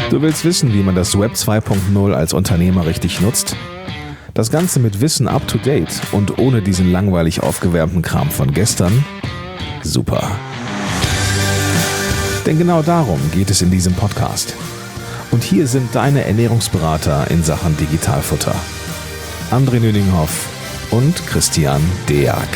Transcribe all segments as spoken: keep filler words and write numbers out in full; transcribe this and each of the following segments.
Du willst wissen, wie man das Web zwei Punkt null als Unternehmer richtig nutzt? Das Ganze mit Wissen up to date und ohne diesen langweilig aufgewärmten Kram von gestern? Super. Denn genau darum geht es in diesem Podcast. Und hier sind deine Ernährungsberater in Sachen Digitalfutter. André Nüninghoff und Christian Deak.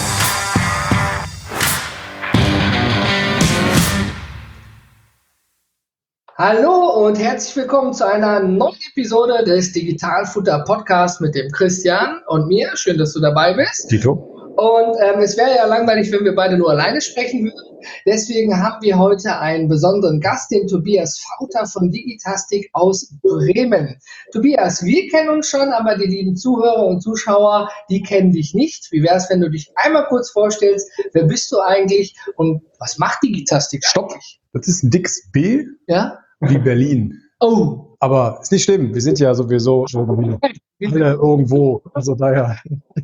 Hallo und herzlich willkommen zu einer neuen Episode des Digitalfutter Podcasts mit dem Christian und mir. Schön, dass du dabei bist. Tito. Und ähm, es wäre ja langweilig, wenn wir beide nur alleine sprechen würden. Deswegen haben wir heute einen besonderen Gast, den Tobias Fauter von Digitastic aus Bremen. Tobias, wir kennen uns schon, aber die lieben Zuhörer und Zuschauer, die kennen dich nicht. Wie wäre es, wenn du dich einmal kurz vorstellst? Wer bist du eigentlich und was macht Digitastic? Stopp. Das ist ein dickes B, ja? Wie Berlin. Oh. Aber ist nicht schlimm. Wir sind ja sowieso schon alle irgendwo. Also daher.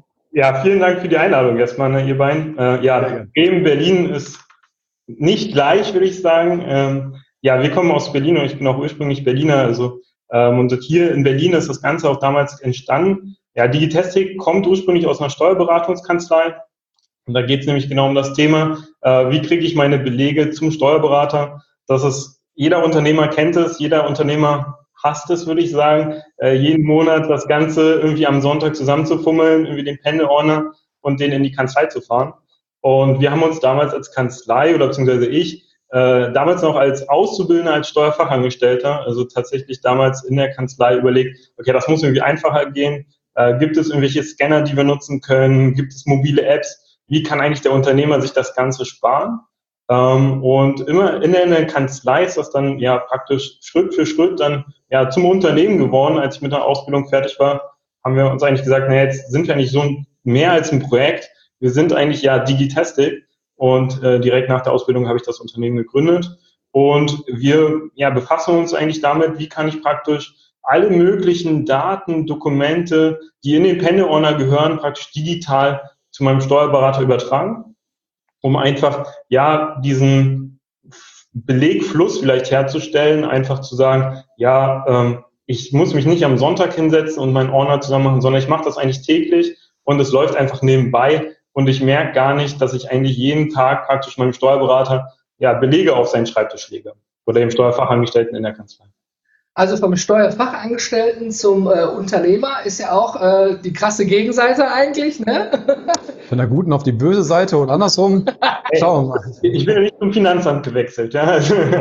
Ja, vielen Dank für die Einladung erstmal, ne, ihr beiden. Äh, ja, Bremen, Berlin ist nicht gleich, würde ich sagen. Ähm, ja, wir kommen aus Berlin und ich bin auch ursprünglich Berliner. Also ähm, und hier in Berlin ist das Ganze auch damals entstanden. Ja, Digitastic kommt ursprünglich aus einer Steuerberatungskanzlei. Und da geht es nämlich genau um das Thema, äh, wie kriege ich meine Belege zum Steuerberater. Das ist, jeder Unternehmer kennt es, jeder Unternehmer hasst es, würde ich sagen, äh, jeden Monat das Ganze irgendwie am Sonntag zusammenzufummeln, irgendwie den Pendelordner und den in die Kanzlei zu fahren. Und wir haben uns damals als Kanzlei oder beziehungsweise ich, äh, damals noch als Auszubildender, als Steuerfachangestellter, also tatsächlich damals in der Kanzlei überlegt, okay, das muss irgendwie einfacher gehen. Äh, gibt es irgendwelche Scanner, die wir nutzen können? Gibt es mobile Apps? Wie kann eigentlich der Unternehmer sich das Ganze sparen? Ähm, und immer in der Kanzlei ist das dann ja praktisch Schritt für Schritt dann ja zum Unternehmen geworden. Als ich mit der Ausbildung fertig war, haben wir uns eigentlich gesagt, naja, jetzt sind wir nicht so ein, mehr als ein Projekt. Wir sind eigentlich ja Digitastic und äh, direkt nach der Ausbildung habe ich das Unternehmen gegründet. Und wir ja, befassen uns eigentlich damit, wie kann ich praktisch alle möglichen Daten, Dokumente, die in den Pendelordner gehören, praktisch digital zu meinem Steuerberater übertragen, um einfach, ja, diesen Belegfluss vielleicht herzustellen, einfach zu sagen, ja, ähm, ich muss mich nicht am Sonntag hinsetzen und meinen Ordner zusammen machen, sondern ich mache das eigentlich täglich und es läuft einfach nebenbei und ich merke gar nicht, dass ich eigentlich jeden Tag praktisch meinem Steuerberater, ja, Belege auf seinen Schreibtisch lege oder dem Steuerfachangestellten in der Kanzlei. Also vom Steuerfachangestellten zum äh, Unternehmer ist ja auch äh, die krasse Gegenseite eigentlich, ne? Von der guten auf die böse Seite und andersrum. Schauen wir mal. Ich bin ja nicht zum Finanzamt gewechselt. Ja. Sehr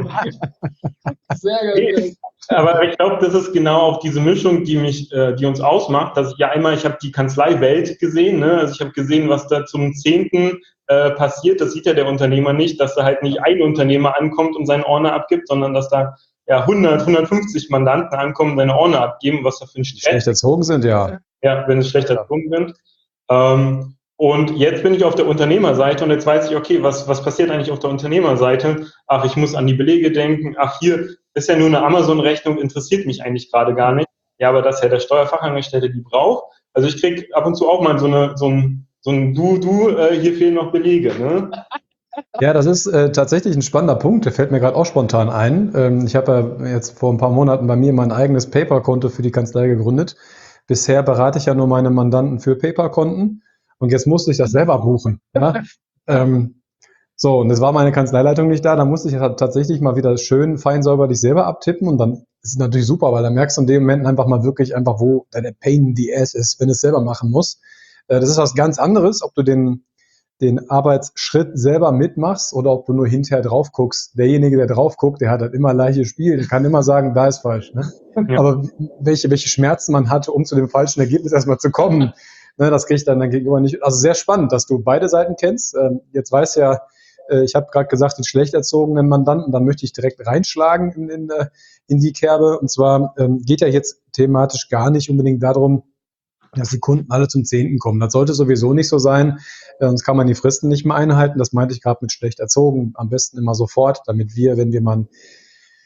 gut. Aber ich glaube, das ist genau auch diese Mischung, die mich, äh, die uns ausmacht, dass ich ja einmal, ich habe die Kanzleiwelt gesehen, ne? Also ich habe gesehen, was da zum Zehnten äh, passiert. Das sieht ja der Unternehmer nicht, dass da halt nicht ein Unternehmer ankommt und seinen Ordner abgibt, sondern dass da ja, hundert, hundertfünfzig Mandanten ankommen, seine Ordner abgeben, was da für ein Stress. Schlecht erzogen sind, ja. Ja, wenn sie schlecht erzogen sind. Ähm, und jetzt bin ich auf der Unternehmerseite und jetzt weiß ich, okay, was, was passiert eigentlich auf der Unternehmerseite? Ach, ich muss an die Belege denken. Ach, hier ist ja nur eine Amazon-Rechnung, interessiert mich eigentlich gerade gar nicht. Ja, aber das ja der Steuerfachangestellte die braucht. Also ich krieg ab und zu auch mal so eine, so ein, so ein Du, du, äh, hier fehlen noch Belege, ne? Ja, das ist äh, tatsächlich ein spannender Punkt, der fällt mir gerade auch spontan ein. Ähm, ich habe ja jetzt vor ein paar Monaten bei mir mein eigenes PayPal-Konto für die Kanzlei gegründet. Bisher berate ich ja nur meine Mandanten für PayPal-Konten und jetzt musste ich das selber buchen. Ja? ähm, so, und es war meine Kanzleileitung nicht da, da musste ich halt tatsächlich mal wieder schön fein säuberlich selber abtippen und dann ist es natürlich super, weil dann merkst du in dem Moment einfach mal wirklich einfach, wo deine Pain in the Ass ist, wenn du es selber machen musst. Äh, das ist was ganz anderes, ob du den den Arbeitsschritt selber mitmachst oder ob du nur hinterher drauf guckst. Derjenige, der drauf guckt, der hat halt immer gleiches Spiel. Der kann immer sagen, da ist falsch. Ne? Ja. Aber welche, welche Schmerzen man hatte, um zu dem falschen Ergebnis erstmal zu kommen, ne, das kriegt dann dein Gegenüber nicht. Also sehr spannend, dass du beide Seiten kennst. Ähm, jetzt weiß ja, äh, ich habe gerade gesagt, den schlecht erzogenen Mandanten, dann möchte ich direkt reinschlagen in, in, in die Kerbe. Und zwar ähm, geht ja jetzt thematisch gar nicht unbedingt darum, dass die Kunden alle zum Zehnten kommen. Das sollte sowieso nicht so sein, sonst kann man die Fristen nicht mehr einhalten. Das meinte ich gerade mit schlecht erzogen. Am besten immer sofort, damit wir, wenn wir mal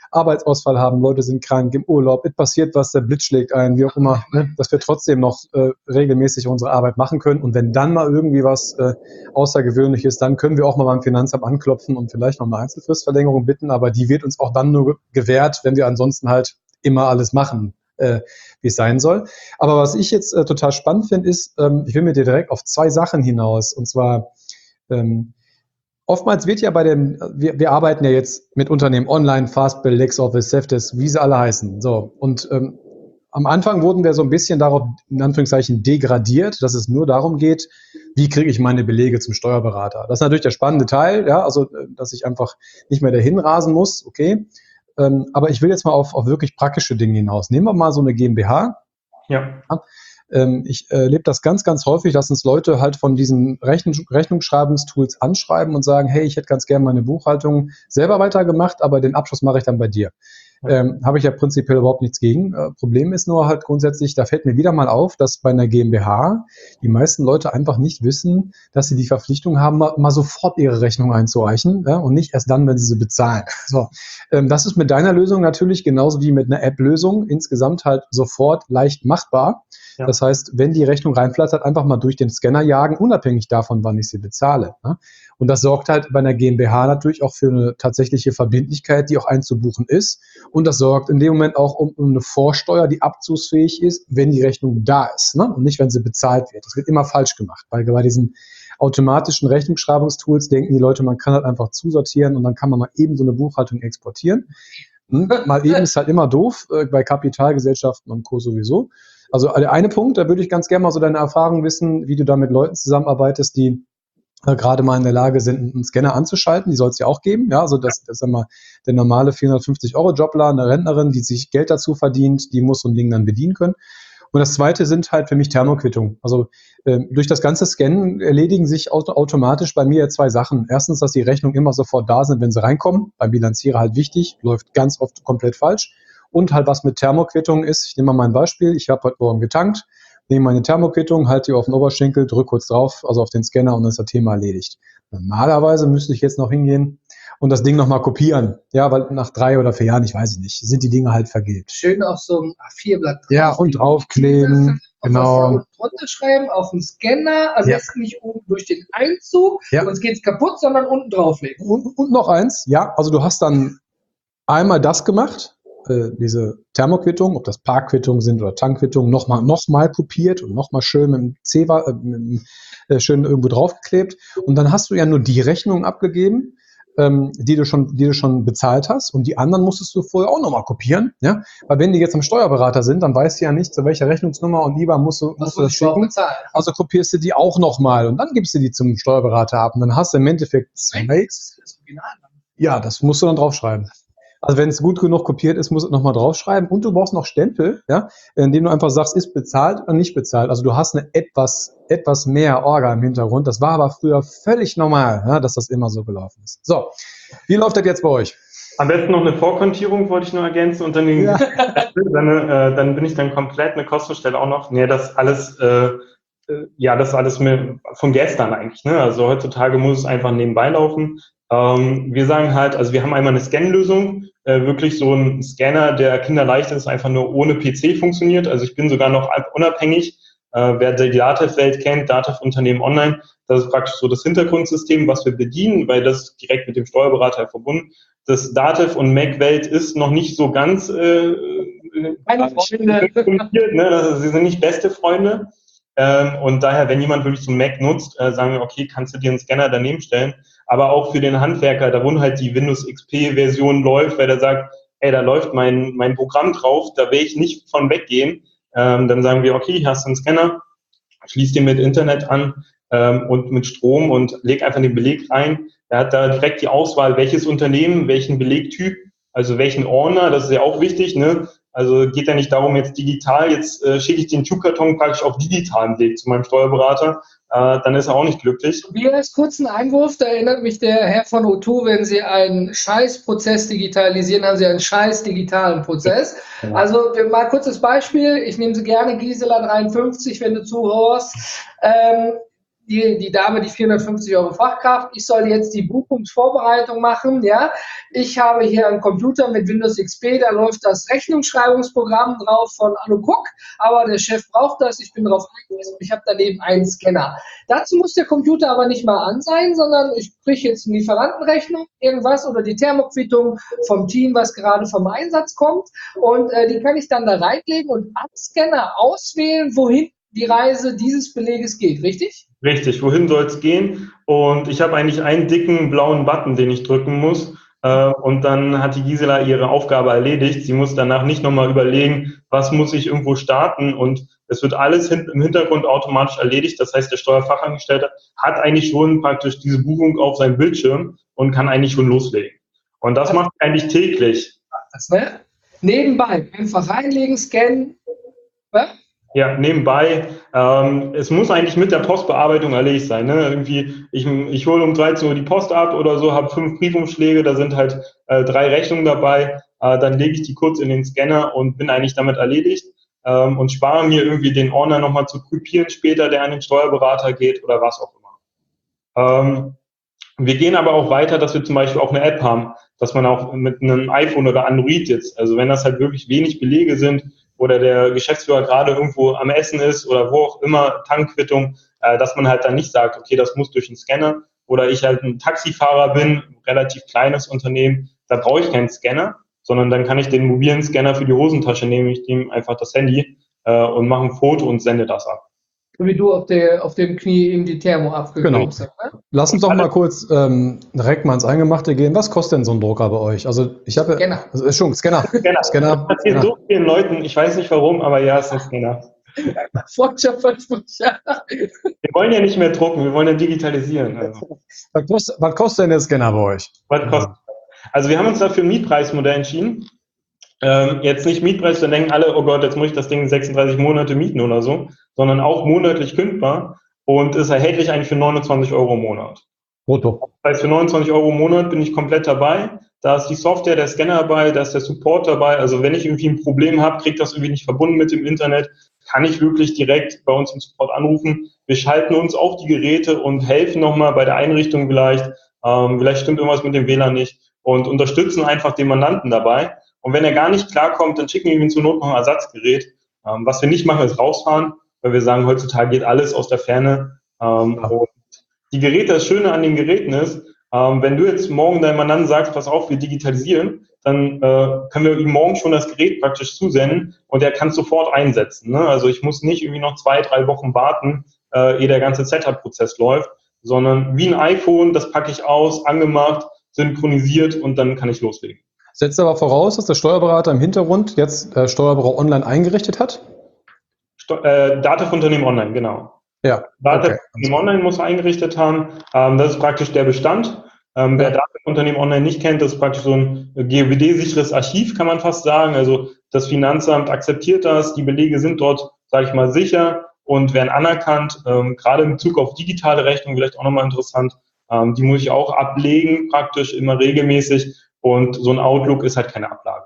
Arbeitsausfall haben, Leute sind krank, im Urlaub, es passiert was, der Blitz schlägt ein, wie auch immer, ne, dass wir trotzdem noch äh, regelmäßig unsere Arbeit machen können. Und wenn dann mal irgendwie was äh, Außergewöhnliches, dann können wir auch mal beim Finanzamt anklopfen und vielleicht noch eine Einzelfristverlängerung bitten, aber die wird uns auch dann nur gewährt, wenn wir ansonsten halt immer alles machen, äh, wie es sein soll. Aber was ich jetzt äh, total spannend finde, ist, ähm, ich will mit dir direkt auf zwei Sachen hinaus. Und zwar, ähm, oftmals wird ja bei dem, wir, wir arbeiten ja jetzt mit Unternehmen online, Fastbill, LexOffice, Safdesk, wie sie alle heißen. So. Und ähm, am Anfang wurden wir so ein bisschen darauf, in Anführungszeichen, degradiert, dass es nur darum geht, wie kriege ich meine Belege zum Steuerberater. Das ist natürlich der spannende Teil, ja, also, dass ich einfach nicht mehr dahin rasen muss, okay. Ähm, aber ich will jetzt mal auf, auf wirklich praktische Dinge hinaus. Nehmen wir mal so eine GmbH. Ja. Ja. Ähm, ich erlebe äh, das ganz, ganz häufig, dass uns Leute halt von diesen Rechnung, Rechnungsschreibungstools anschreiben und sagen, hey, ich hätte ganz gerne meine Buchhaltung selber weitergemacht, aber den Abschluss mache ich dann bei dir. Ähm, habe ich ja prinzipiell überhaupt nichts gegen. Äh, Problem ist nur halt grundsätzlich, da fällt mir wieder mal auf, dass bei einer GmbH die meisten Leute einfach nicht wissen, dass sie die Verpflichtung haben, mal, mal sofort ihre Rechnung einzureichen, ja, und nicht erst dann, wenn sie sie bezahlen. So, ähm, das ist mit deiner Lösung natürlich genauso wie mit einer App-Lösung insgesamt halt sofort leicht machbar. Ja. Das heißt, wenn die Rechnung reinflattert, einfach mal durch den Scanner jagen, unabhängig davon, wann ich sie bezahle. Ne? Und das sorgt halt bei einer GmbH natürlich auch für eine tatsächliche Verbindlichkeit, die auch einzubuchen ist. Und das sorgt in dem Moment auch um, um eine Vorsteuer, die abzugsfähig ist, wenn die Rechnung da ist, ne? Und nicht, wenn sie bezahlt wird. Das wird immer falsch gemacht, weil bei diesen automatischen Rechnungsschreibungstools denken die Leute, man kann halt einfach zusortieren und dann kann man mal eben so eine Buchhaltung exportieren. Hm? Mal eben ist halt immer doof, äh, bei Kapitalgesellschaften und Co. sowieso. Also der eine Punkt, da würde ich ganz gerne mal so deine Erfahrung wissen, wie du da mit Leuten zusammenarbeitest, die äh, gerade mal in der Lage sind, einen Scanner anzuschalten. Die soll es ja auch geben. Ja, also das, das ist immer der normale vierhundertfünfzig Euro Jobler, eine Rentnerin, die sich Geld dazu verdient, die muss so ein Ding dann bedienen können. Und das zweite sind halt für mich Thermoquittungen. Also äh, durch das ganze Scannen erledigen sich auto- automatisch bei mir zwei Sachen. Erstens, dass die Rechnungen immer sofort da sind, wenn sie reinkommen. Beim Bilanzierer halt wichtig, läuft ganz oft komplett falsch. Und halt was mit Thermoquittungen ist, ich nehme mal mein Beispiel, ich habe heute Morgen getankt, nehme meine Thermoquittung, halte die auf den Oberschenkel, drücke kurz drauf, also auf den Scanner und dann ist das Thema erledigt. Normalerweise müsste ich jetzt noch hingehen und das Ding nochmal kopieren. Ja, weil nach drei oder vier Jahren, ich weiß es nicht, sind die Dinge halt vergilbt. Schön auf so einem A vier Blatt drauf. Ja, und draufkleben, genau. Drunter schreiben, auf den Scanner, am Ja. besten nicht oben durch den Einzug, Ja. sonst geht's kaputt, sondern unten drauflegen. Und, und noch eins, ja, also du hast dann einmal das gemacht, äh, diese Thermoquittungen, ob das Parkquittungen sind oder Tankquittungen, nochmal noch mal kopiert und nochmal schön mit dem Zewa, äh, mit dem, äh, schön irgendwo draufgeklebt. Und dann hast du ja nur die Rechnung abgegeben, ähm, die du schon, die du schon bezahlt hast. Und die anderen musstest du vorher auch nochmal kopieren. Ja? Weil wenn die jetzt am Steuerberater sind, dann weißt du ja nicht, zu welcher Rechnungsnummer und lieber musst du, musst du das schicken. Also kopierst du die auch nochmal und dann gibst du die zum Steuerberater ab. Und dann hast du im Endeffekt zwei. Ja, das musst du dann draufschreiben. Also wenn es gut genug kopiert ist, musst du nochmal draufschreiben. Und du brauchst noch Stempel, ja, indem du einfach sagst, ist bezahlt oder nicht bezahlt. Also du hast eine etwas, etwas mehr Orga im Hintergrund. Das war aber früher völlig normal, ja, dass das immer so gelaufen ist. So, wie läuft das jetzt bei euch? Am besten noch eine Vorkontierung, wollte ich nur ergänzen. Und dann, den, Ja. dann, äh, dann bin ich dann komplett eine Kostenstelle auch noch. Nee, das alles, äh, äh, ja, das alles mit, von gestern eigentlich. Ne? Also heutzutage muss es einfach nebenbei laufen. Ähm, wir sagen halt, also wir haben einmal eine Scan-Lösung, äh, wirklich so ein Scanner, der kinderleicht ist, einfach nur ohne P C funktioniert. Also ich bin sogar noch unabhängig. Äh, wer die Datev-Welt kennt, Datev-Unternehmen online, das ist praktisch so das Hintergrundsystem, was wir bedienen, weil das ist direkt mit dem Steuerberater verbunden. Das Datev- und Mac-Welt ist noch nicht so ganz äh, Meine Freunde. ne? Also sie sind nicht beste Freunde. Ähm, und daher, wenn jemand wirklich so einen Mac nutzt, äh, sagen wir, okay, kannst du dir einen Scanner daneben stellen. Aber auch für den Handwerker, da wo halt die Windows X P-Version läuft, weil der sagt, ey, da läuft mein, mein Programm drauf, da will ich nicht von weggehen. Ähm, dann sagen wir, okay, hier hast du einen Scanner, schließ den mit Internet an ähm, und mit Strom und leg einfach den Beleg rein. Er hat da direkt die Auswahl, welches Unternehmen, welchen Belegtyp, also welchen Ordner, das ist ja auch wichtig, ne? Also geht ja nicht darum, jetzt digital, jetzt äh, schicke ich den Schuhkarton praktisch auf digitalen Weg zu meinem Steuerberater, äh, dann ist er auch nicht glücklich. Hier als kurzen Einwurf, da erinnert mich der Herr von O zwei, wenn Sie einen Scheißprozess digitalisieren, haben Sie einen scheiß digitalen Prozess. Ja. Also mal kurzes Beispiel, ich nehme Sie gerne Gisela dreiundfünfzig, wenn du zuhörst. Ähm, die, die Dame, die vierhundertfünfzig Euro Fachkraft, ich soll jetzt die Buchungsvorbereitung machen, ja. Ich habe hier einen Computer mit Windows X P, da läuft das Rechnungsschreibungsprogramm drauf von Anno Cook, aber der Chef braucht das, ich bin darauf eingewiesen und ich habe daneben einen Scanner. Dazu muss der Computer aber nicht mal an sein, sondern ich kriege jetzt eine Lieferantenrechnung, irgendwas oder die Thermoquittung vom Team, was gerade vom Einsatz kommt und äh, die kann ich dann da reinlegen und am Scanner auswählen, wohin die Reise dieses Beleges geht, richtig? Richtig, wohin soll es gehen? Und ich habe eigentlich einen dicken blauen Button, den ich drücken muss. Äh, und dann hat die Gisela ihre Aufgabe erledigt. Sie muss danach nicht nochmal überlegen, was muss ich irgendwo starten. Und es wird alles hin, im Hintergrund automatisch erledigt. Das heißt, der Steuerfachangestellte hat eigentlich schon praktisch diese Buchung auf seinem Bildschirm und kann eigentlich schon loslegen. Und das macht eigentlich täglich. Das, ne? Nebenbei einfach reinlegen, scannen. Ja? Ja, nebenbei. Ähm, es muss eigentlich mit der Postbearbeitung erledigt sein. Ne? Irgendwie, ich, ich hole um dreizehn Uhr die Post ab oder so, habe fünf Briefumschläge, da sind halt äh, drei Rechnungen dabei. Äh, dann lege ich die kurz in den Scanner und bin eigentlich damit erledigt ähm, und spare mir irgendwie den Ordner nochmal zu kopieren später, der an den Steuerberater geht oder was auch immer. Ähm, wir gehen aber auch weiter, dass wir zum Beispiel auch eine App haben, dass man auch mit einem iPhone oder Android jetzt, also wenn das halt wirklich wenig Belege sind, oder der Geschäftsführer gerade irgendwo am Essen ist oder wo auch immer, Tankquittung, äh, dass man halt dann nicht sagt, okay, das muss durch den Scanner. Oder ich halt ein Taxifahrer bin, relativ kleines Unternehmen, da brauche ich keinen Scanner, sondern dann kann ich den mobilen Scanner für die Hosentasche nehmen, ich nehme einfach das Handy äh, und mache ein Foto und sende das ab. So wie du auf, der, auf dem Knie eben die Thermo abgekriegt Genau. hast. Ne? Lass uns doch mal kurz ähm, direkt mal ins Eingemachte gehen. Was kostet denn so ein Drucker bei euch? Also ich habe Scanner. Also ist schon Scanner. Scanner. Scanner. Das passiert Ja. so vielen Leuten, ich weiß nicht warum, aber ja, es ist ein Scanner. Freundschaftsversprecher. Wir wollen ja nicht mehr drucken, wir wollen ja digitalisieren. Also. Was, kostet, was kostet denn der Scanner bei euch? Was kostet? Also wir haben uns dafür ein Mietpreismodell entschieden. Ähm, jetzt nicht Mietpreis, dann denken alle, oh Gott, jetzt muss ich das Ding sechsunddreißig Monate mieten oder so, sondern auch monatlich kündbar und ist erhältlich eigentlich für neunundzwanzig Euro im Monat. Brutto. Das heißt, für neunundzwanzig Euro im Monat bin ich komplett dabei. Da ist die Software, der Scanner dabei, da ist der Support dabei. Also wenn ich irgendwie ein Problem habe, kriege das irgendwie nicht verbunden mit dem Internet, kann ich wirklich direkt bei uns im Support anrufen. Wir schalten uns auf die Geräte und helfen nochmal bei der Einrichtung vielleicht. Ähm, vielleicht stimmt irgendwas mit dem W L A N nicht und unterstützen einfach den Mandanten dabei. Und wenn er gar nicht klarkommt, dann schicken wir ihm zur Not noch ein Ersatzgerät. Ähm, was wir nicht machen, ist rausfahren, weil wir sagen, heutzutage geht alles aus der Ferne. Ähm, ja. Und die Geräte, das Schöne an den Geräten ist, ähm, wenn du jetzt morgen deinem Mandanten sagst, pass auf, wir digitalisieren, dann äh, können wir ihm morgen schon das Gerät praktisch zusenden und er kann es sofort einsetzen. Ne? Also ich muss nicht irgendwie noch zwei, drei Wochen warten, äh, ehe der ganze Setup-Prozess läuft, sondern wie ein iPhone, das packe ich aus, angemacht, synchronisiert und dann kann ich loslegen. Setzt aber voraus, dass der Steuerberater im Hintergrund jetzt äh, Steuerberater online eingerichtet hat? Sto- äh, Datev-Unternehmen online, genau. Ja. Datev-Unternehmen Okay. online muss er eingerichtet haben. Ähm, das ist praktisch der Bestand. Ähm, wer Ja. Datev-Unternehmen online nicht kennt, das ist praktisch so ein G O B D-sicheres Archiv, kann man fast sagen. Also das Finanzamt akzeptiert das, die Belege sind dort, sage ich mal, sicher und werden anerkannt. Ähm, gerade in Bezug auf digitale Rechnung vielleicht auch nochmal interessant. Ähm, die muss ich auch ablegen, praktisch immer regelmäßig. Und so ein Outlook ist halt keine Ablage.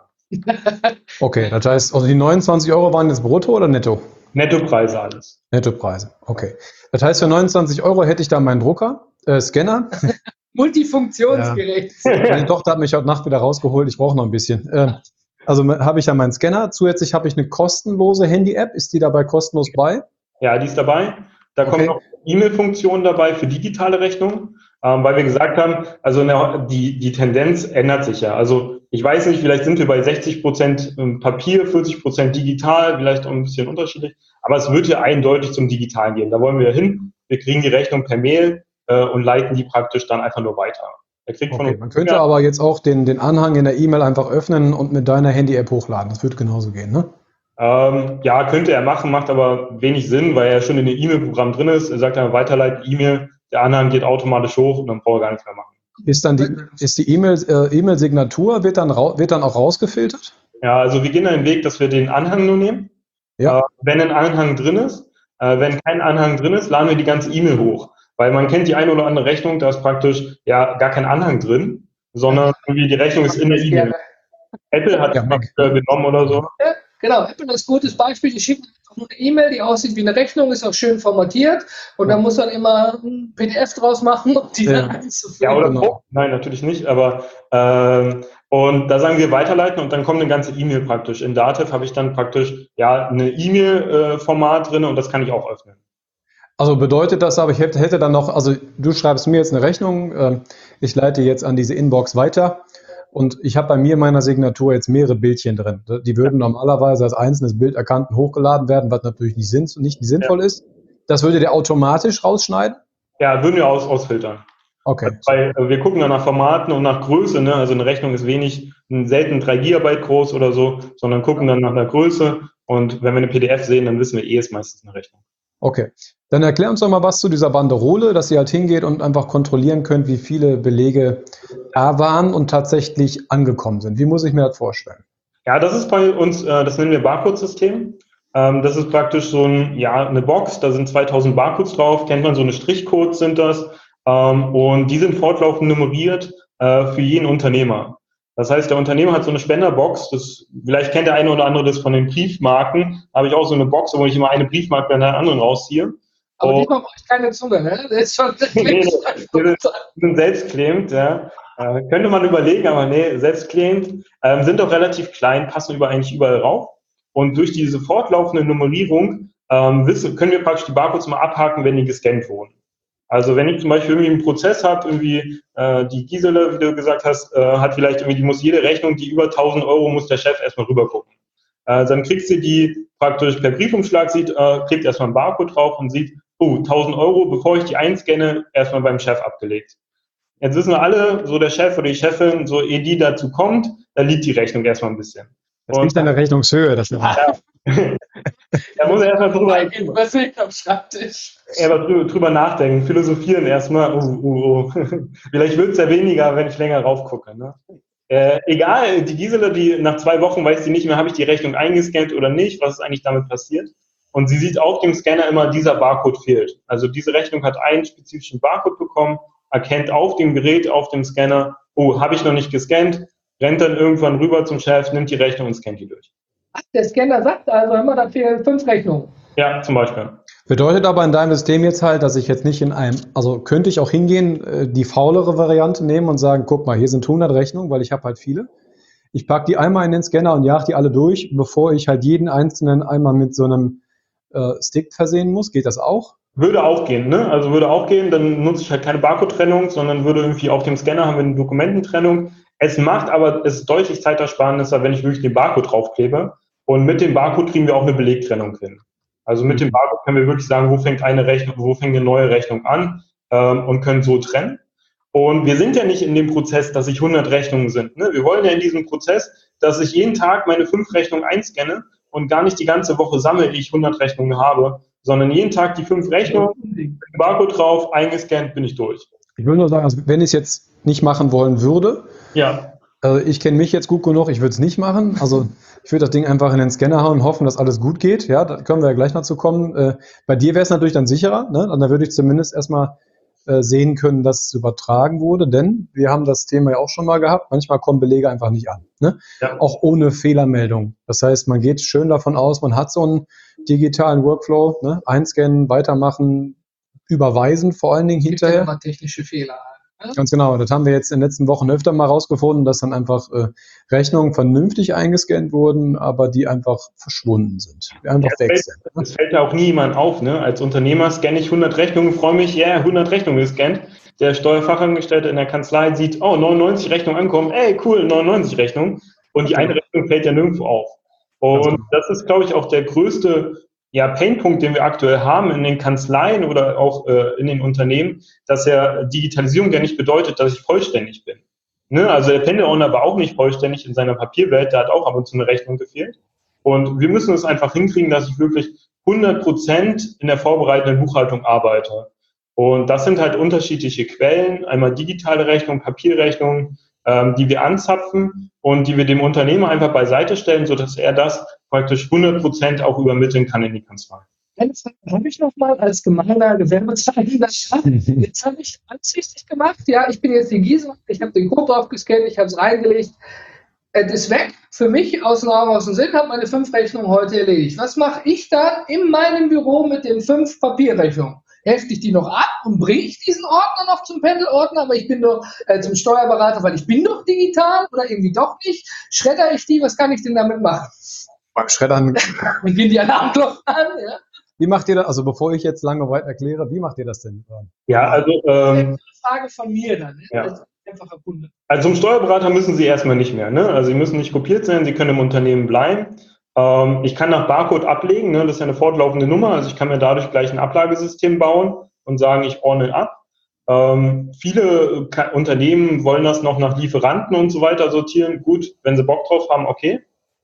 Okay, das heißt, also die neunundzwanzig Euro waren jetzt brutto oder netto? Nettopreise alles. Nettopreise, okay. Das heißt, für neunundzwanzig Euro hätte ich da meinen Drucker, äh, Scanner. Multifunktionsgerät. Meine Tochter hat mich heute Nacht wieder rausgeholt, ich brauche noch ein bisschen. Äh, also habe ich ja meinen Scanner, zusätzlich habe ich eine kostenlose Handy-App. Ist die dabei kostenlos bei? Ja, die ist dabei. Da kommt Okay. noch E-Mail-Funktion dabei für digitale Rechnungen, ähm, weil wir gesagt haben, also eine, die, die Tendenz ändert sich ja. Also ich weiß nicht, vielleicht sind wir bei sechzig Prozent Papier, vierzig Prozent digital, vielleicht auch ein bisschen unterschiedlich, aber es wird ja eindeutig zum Digitalen gehen. Da wollen wir hin. Wir kriegen die Rechnung per Mail äh, und leiten die praktisch dann einfach nur weiter. Er kriegt von Okay, uns, man könnte ja, aber jetzt auch den, den Anhang in der E-Mail einfach öffnen und mit deiner Handy-App hochladen. Das würde genauso gehen, ne? Ähm, ja, könnte er machen, macht aber wenig Sinn, weil er schon in dem E-Mail-Programm drin ist. Er sagt dann, weiterleiten E-Mail, der Anhang geht automatisch hoch und dann braucht er gar nichts mehr machen. Ist dann die, ist die E-Mail, äh, E-Mail-Signatur, wird dann, rau- wird dann auch rausgefiltert? Ja, also wir gehen den Weg, dass wir den Anhang nur nehmen. Ja. Äh, wenn ein Anhang drin ist, äh, wenn kein Anhang drin ist, laden wir die ganze E-Mail hoch. Weil man kennt die eine oder andere Rechnung, da ist praktisch ja gar kein Anhang drin, sondern irgendwie die Rechnung ist in der E-Mail. Apple hat Ja, es mag- äh, genommen oder so. Genau, Apple ist ein gutes Beispiel. Die schicken einfach eine E-Mail, die aussieht wie eine Rechnung, ist auch schön formatiert und ja. dann muss man immer ein P D F draus machen, um die ja. dann einzuführen. Ja, oder genau. Nein, natürlich nicht, aber ähm, und da sagen wir weiterleiten und dann kommt eine ganze E-Mail praktisch. In Dativ habe ich dann praktisch ja eine E-Mail-Format drin und das kann ich auch öffnen. Also bedeutet das aber, ich hätte, hätte dann noch, also du schreibst mir jetzt eine Rechnung, äh, ich leite jetzt an diese Inbox weiter und ich habe bei mir in meiner Signatur jetzt mehrere Bildchen drin. Die würden ja. normalerweise als einzelnes Bild erkannt und hochgeladen werden, was natürlich nicht, sinn, nicht sinnvoll ja. ist. Das würde der automatisch rausschneiden? Ja, würden wir aus, ausfiltern. Okay. Weil äh, wir gucken dann nach Formaten und nach Größe, ne? Also eine Rechnung ist wenig, selten drei Gigabyte groß oder so, sondern gucken dann nach der Größe und wenn wir eine P D F sehen, dann wissen wir eh, ist meistens eine Rechnung. Okay, dann erklär uns doch mal was zu dieser Banderole, dass ihr halt hingeht und einfach kontrollieren könnt, wie viele Belege da waren und tatsächlich angekommen sind. Wie muss ich mir das vorstellen? Ja, das ist bei uns, äh, das nennen wir Barcode-System. Ähm, das ist praktisch so ein, ja, eine Box, da sind zweitausend Barcodes drauf, kennt man, so eine Strichcodes sind das. Ähm, und die sind fortlaufend nummeriert äh, für jeden Unternehmer. Das heißt, der Unternehmer hat so eine Spenderbox, das, vielleicht kennt der eine oder andere das von den Briefmarken, da habe ich auch so eine Box, wo ich immer eine Briefmarke nach der anderen rausziehe. Aber diesmal brauche ich keine Zunge, ne? Das ist schon nee, nee, die sind selbstklebend, ja. Äh, könnte man überlegen, aber nee, selbstklebend, ähm, sind doch relativ klein, passen über, eigentlich überall rauf. Und durch diese fortlaufende Nummerierung ähm, wissen, können wir praktisch die Barcodes mal abhaken, wenn die gescannt wurden. Also wenn ich zum Beispiel irgendwie einen Prozess habe, irgendwie äh, die Gisela, wie du gesagt hast, äh, hat vielleicht irgendwie, die muss jede Rechnung, die über tausend Euro, muss der Chef erstmal rüber gucken. Äh, dann kriegt sie die praktisch per Briefumschlag, sieht, äh, kriegt erstmal einen Barcode drauf und sieht, oh, tausend Euro, bevor ich die einscanne, erstmal beim Chef abgelegt. Jetzt wissen wir alle, so der Chef oder die Chefin, so ehe die dazu kommt, da liegt die Rechnung erstmal ein bisschen. Das liegt an der Rechnungshöhe. Das ja. Da muss er erstmal drüber, was liegt am Schreibtisch? drüber, drüber nachdenken, philosophieren erstmal. Oh, oh, oh. Vielleicht wird es ja weniger, wenn ich länger raufgucke. Ne? Äh, egal, die Gisela, die nach zwei Wochen weiß sie nicht mehr, habe ich die Rechnung eingescannt oder nicht, was ist eigentlich damit passiert. Und sie sieht auf dem Scanner immer, dieser Barcode fehlt. Also diese Rechnung hat einen spezifischen Barcode bekommen, erkennt auf dem Gerät, auf dem Scanner, oh, habe ich noch nicht gescannt, rennt dann irgendwann rüber zum Chef, nimmt die Rechnung und scannt die durch. Ach, der Scanner sagt also immer, da fehlen fünf Rechnungen. Ja, zum Beispiel. Bedeutet aber in deinem System jetzt halt, dass ich jetzt nicht in einem, also könnte ich auch hingehen, die faulere Variante nehmen und sagen, guck mal, hier sind hundert Rechnungen, weil ich habe halt viele. Ich packe die einmal in den Scanner und jage die alle durch, bevor ich halt jeden einzelnen einmal mit so einem äh, Stick versehen muss. Geht das auch? Würde auch gehen, ne? Also würde auch gehen, dann nutze ich halt keine Barcode-Trennung, sondern würde irgendwie auf dem Scanner haben wir eine Dokumententrennung. Es macht aber, es ist deutlich zeitersparender, wenn ich wirklich den Barcode draufklebe. Und mit dem Barcode kriegen wir auch eine Belegtrennung hin. Also mit dem Barcode können wir wirklich sagen, wo fängt eine Rechnung, wo fängt eine neue Rechnung an ähm, und können so trennen. Und wir sind ja nicht in dem Prozess, dass ich hundert Rechnungen sind. Ne? Wir wollen ja in diesem Prozess, dass ich jeden Tag meine fünf Rechnungen einscanne und gar nicht die ganze Woche sammle, die ich hundert Rechnungen habe, sondern jeden Tag die fünf Rechnungen, mit dem Barcode drauf, eingescannt, bin ich durch. Ich will nur sagen, also wenn ich es jetzt nicht machen wollen würde, ja. Also ich kenne mich jetzt gut genug, ich würde es nicht machen. Also ich würde das Ding einfach in den Scanner hauen und hoffen, dass alles gut geht. Ja, da können wir ja gleich noch zu kommen. Äh, bei dir wäre es natürlich dann sicherer, ne? Und da würde ich zumindest erstmal äh, sehen können, dass es übertragen wurde, denn wir haben das Thema ja auch schon mal gehabt. Manchmal kommen Belege einfach nicht an, ne? Ja. Auch ohne Fehlermeldung. Das heißt, man geht schön davon aus, man hat so einen digitalen Workflow, ne? Einscannen, weitermachen, überweisen vor allen Dingen hinterher. Immer technische Fehler. Ganz genau, das haben wir jetzt in den letzten Wochen öfter mal rausgefunden, dass dann einfach äh, Rechnungen vernünftig eingescannt wurden, aber die einfach verschwunden sind, die einfach ja, weg sind. Es fällt ja auch nie jemand auf, ne? Als Unternehmer scanne ich hundert Rechnungen, freue mich, ja, yeah, hundert Rechnungen gescannt. Der Steuerfachangestellte in der Kanzlei sieht, oh, neunundneunzig Rechnungen ankommen, ey, cool, neunundneunzig Rechnungen. Und die eine Rechnung fällt ja nirgendwo auf. Und das ist, glaube ich, auch der größte ja, Painpunkt, den wir aktuell haben in den Kanzleien oder auch äh, in den Unternehmen, dass ja Digitalisierung ja nicht bedeutet, dass ich vollständig bin. Ne? Also der Pendelowner war auch nicht vollständig in seiner Papierwelt, da hat auch ab und zu eine Rechnung gefehlt. Und wir müssen es einfach hinkriegen, dass ich wirklich hundert Prozent in der vorbereitenden Buchhaltung arbeite. Und das sind halt unterschiedliche Quellen, einmal digitale Rechnung, Papierrechnung, ähm, die wir anzapfen und die wir dem Unternehmer einfach beiseite stellen, sodass er das praktisch hundert Prozent auch übermitteln kann in die Kanzlei. Jetzt habe ich noch mal als gemeiner Gewerbezeichner, jetzt habe ich alles richtig gemacht. Ja, ich bin jetzt die Gisela, ich habe den Code drauf gescannt, ich habe es reingelegt. Es ist weg, für mich aus dem Augen, aus dem Sinn, habe meine fünf Rechnungen heute erledigt. Was mache ich dann in meinem Büro mit den fünf Papierrechnungen? Hefte ich die noch ab und bringe ich diesen Ordner noch zum Pendelordner, aber ich bin doch äh, zum Steuerberater, weil ich bin doch digital oder irgendwie doch nicht? Schredder ich die, was kann ich denn damit machen? Beim Schreddern. Ich gehen die Alarmglocken an, ja. Wie macht ihr das, also bevor ich jetzt lange weit erkläre, wie macht ihr das denn? Ja, also ähm, Das ist eine Frage von mir dann, ne? Ja. Als einfacher Kunde. Also zum Steuerberater müssen Sie erstmal nicht mehr. Ne? Also Sie müssen nicht kopiert sein, Sie können im Unternehmen bleiben. Ähm, ich kann nach Barcode ablegen, ne? Das ist ja eine fortlaufende Nummer, also ich kann mir dadurch gleich ein Ablagesystem bauen und sagen, ich ordne ab. Ähm, viele Ka- Unternehmen wollen das noch nach Lieferanten und so weiter sortieren. Gut, wenn sie Bock drauf haben, okay.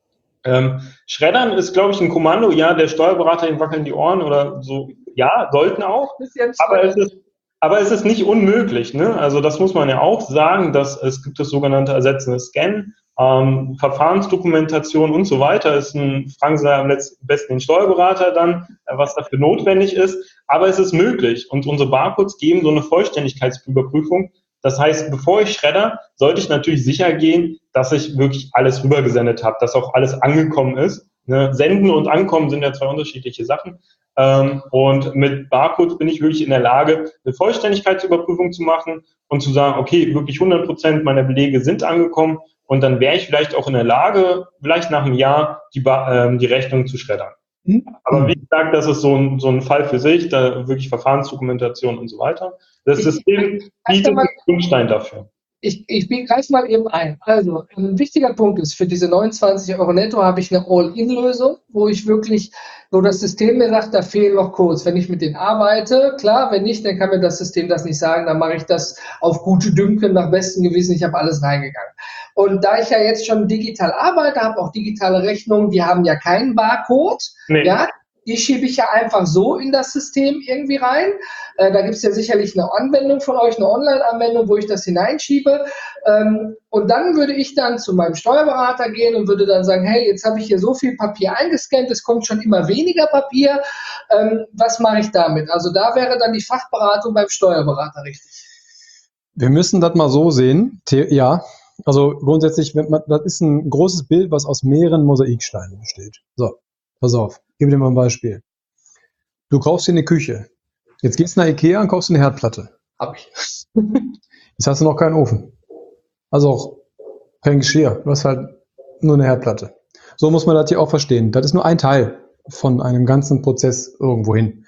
Ähm, Schreddern ist, glaube ich, ein Kommando, ja, der Steuerberater, ihm wackeln die Ohren oder so, ja, sollten auch, Bisschen aber es schwer. ist, aber es ist nicht unmöglich, ne? Also das muss man ja auch sagen, dass es gibt das sogenannte ersetzende Scan, ähm, Verfahrensdokumentation und so weiter, ist ein, fragen Sie am letzten, besten den Steuerberater dann, äh, was dafür notwendig ist, aber es ist möglich und unsere Barcodes geben so eine Vollständigkeitsüberprüfung. Das heißt, bevor ich schredder, sollte ich natürlich sicher gehen, dass ich wirklich alles rübergesendet habe, dass auch alles angekommen ist. Ne? Senden und Ankommen sind ja zwei unterschiedliche Sachen. Ähm, und mit Barcodes bin ich wirklich in der Lage, eine Vollständigkeitsüberprüfung zu machen und zu sagen, okay, wirklich hundert Prozent meiner Belege sind angekommen. Und dann wäre ich vielleicht auch in der Lage, vielleicht nach einem Jahr die, ba- ähm, die Rechnung zu schreddern. Hm? Aber wie gesagt, das ist so ein, so ein Fall für sich, da wirklich Verfahrensdokumentation und so weiter. Das System bietet einen Grundstein dafür. Ich, ich greife mal eben ein. Also, ein wichtiger Punkt ist, für diese neunundzwanzig Euro netto habe ich eine All-In-Lösung, wo ich wirklich, wo das System mir sagt, da fehlen noch Codes. Wenn ich mit denen arbeite, klar, wenn nicht, dann kann mir das System das nicht sagen, dann mache ich das auf gute Dünken, nach bestem Gewissen, ich habe alles reingegangen. Und da ich ja jetzt schon digital arbeite, habe auch digitale Rechnungen, die haben ja keinen Barcode, Nee. ja, die schiebe ich ja einfach so in das System irgendwie rein. Äh, da gibt es ja sicherlich eine Anwendung von euch, eine Online-Anwendung, wo ich das hineinschiebe. Ähm, und dann würde ich dann zu meinem Steuerberater gehen und würde dann sagen, hey, jetzt habe ich hier so viel Papier eingescannt, es kommt schon immer weniger Papier. Ähm, was mache ich damit? Also da wäre dann die Fachberatung beim Steuerberater richtig. Wir müssen das mal so sehen. The- Ja, also grundsätzlich, wenn man, das ist ein großes Bild, was aus mehreren Mosaiksteinen besteht. So, pass auf, ich gebe dir mal ein Beispiel. Du kaufst dir eine Küche. Jetzt gehst du nach Ikea und kaufst eine Herdplatte. Hab ich. Jetzt hast du noch keinen Ofen. Also auch kein Geschirr. Du hast halt nur eine Herdplatte. So muss man das hier auch verstehen. Das ist nur ein Teil von einem ganzen Prozess irgendwo hin.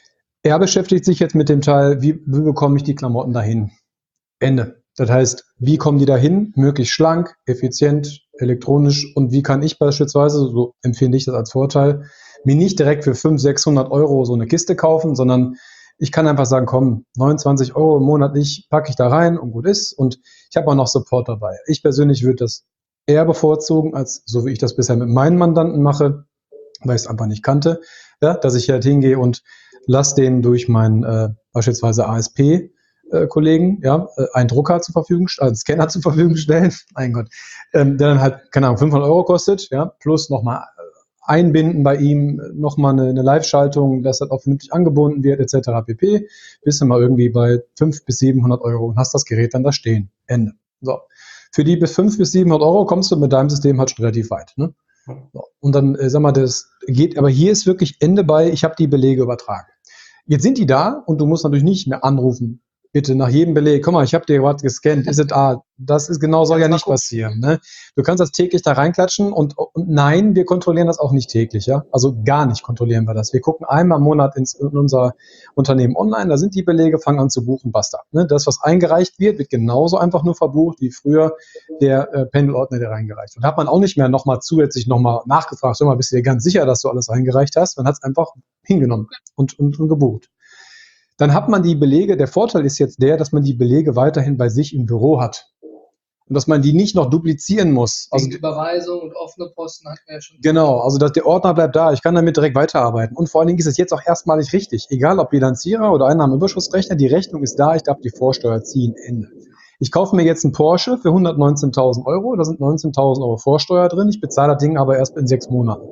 Er beschäftigt sich jetzt mit dem Teil, wie, wie bekomme ich die Klamotten dahin? Ende. Das heißt, wie kommen die dahin? Möglichst schlank, effizient, elektronisch. Und wie kann ich beispielsweise, so empfinde ich das als Vorteil, mir nicht direkt für fünfhundert, sechshundert Euro so eine Kiste kaufen, sondern ich kann einfach sagen, komm, neunundzwanzig Euro monatlich packe ich da rein und gut ist. Und ich habe auch noch Support dabei. Ich persönlich würde das eher bevorzugen, als so wie ich das bisher mit meinen Mandanten mache, weil ich es einfach nicht kannte, ja, dass ich halt hingehe und lasse denen durch meinen äh, beispielsweise A S P äh, Kollegen, ja, äh, einen Drucker zur Verfügung, einen Scanner zur Verfügung stellen, mein Gott, ähm, der dann halt, keine Ahnung, fünfhundert Euro kostet, ja, plus nochmal einbinden bei ihm, nochmal eine, eine Live-Schaltung, dass das auch vernünftig angebunden wird, et cetera pp. Bist du mal irgendwie bei fünfhundert bis siebenhundert Euro und hast das Gerät dann da stehen. Ende. So. Für die bis fünfhundert bis siebenhundert Euro kommst du mit deinem System halt schon relativ weit, ne? So. Und dann, äh, sag mal, das geht, aber hier ist wirklich Ende bei, ich habe die Belege übertragen. Jetzt sind die da und du musst natürlich nicht mehr anrufen. Bitte nach jedem Beleg, guck mal, ich habe dir was gescannt, ist es A? Das ist genau, soll ja nicht passieren. Ne? Du kannst das täglich da reinklatschen und, und nein, wir kontrollieren das auch nicht täglich, ja. Also gar nicht kontrollieren wir das. Wir gucken einmal im Monat ins, in unser Unternehmen online, da sind die Belege, fangen an zu buchen, basta. Ne? Das, was eingereicht wird, wird genauso einfach nur verbucht wie früher der äh, Pendelordner, der reingereicht wird. Da hat man auch nicht mehr nochmal zusätzlich nochmal nachgefragt, sag mal, bist du dir ganz sicher, dass du alles reingereicht hast? Man hat es einfach hingenommen und, und, und gebucht. Dann hat man die Belege, der Vorteil ist jetzt der, dass man die Belege weiterhin bei sich im Büro hat. Und dass man die nicht noch duplizieren muss. Also die Überweisung und offene Posten hatten wir ja schon. Genau, also dass der Ordner bleibt da, ich kann damit direkt weiterarbeiten. Und vor allen Dingen ist es jetzt auch erstmalig richtig. Egal ob Bilanzierer oder Einnahmenüberschussrechner, die Rechnung ist da, ich darf die Vorsteuer ziehen, Ende. Ich kaufe mir jetzt einen Porsche für hundertneunzehntausend Euro, da sind neunzehntausend Euro Vorsteuer drin, ich bezahle das Ding aber erst in sechs Monaten. Ich